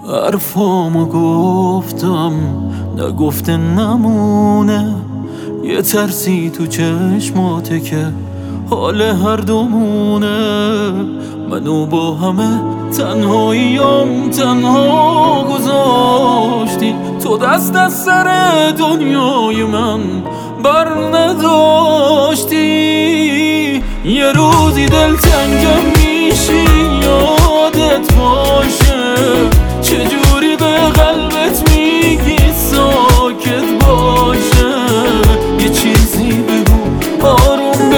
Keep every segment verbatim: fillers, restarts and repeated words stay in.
حرفامو گفتم نگفته نمونه، یه ترسی تو چشماته که حال هر دومونه. منو با همه تنهاییام تنها گذاشتی، تو دست از سر دنیای من بر نداشتی. یه روزی دلتنگم میشی یادت باشه، چجوری به قلبت میگی ساکت باشه. یه چیزی بگو آروم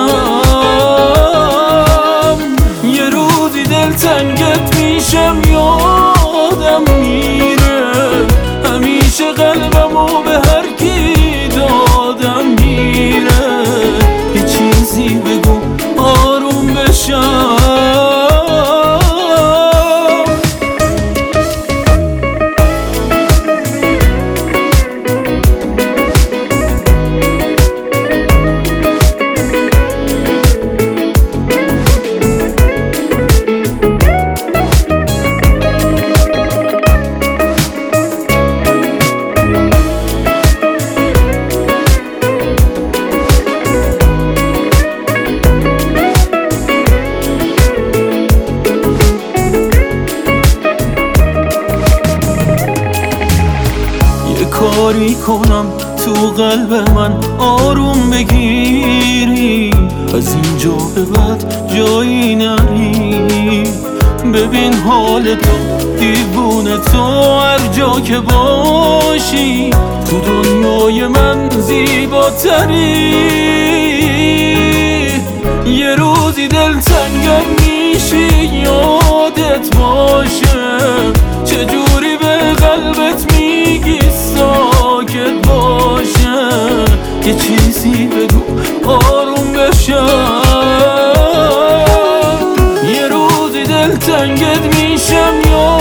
بشم، یه روزی دلتنگت میشم یادم میره، همیشه قلبمو به هر کی دادم میره. یه چیزی بگو آروم بشم. کاری کنم تو قلب من آروم بگیری، از اینجا به بعد جایی نری. ببین حال تو دیوونه، تو هر جا که باشی تو دنیای من زیباتری. یه روزی دلتنگم میشی یادت باشه، چجوری به قلبت میگی ساکت باشه. یه چیزی بگو آروم بشم، یه روزی دلتنگت میشم.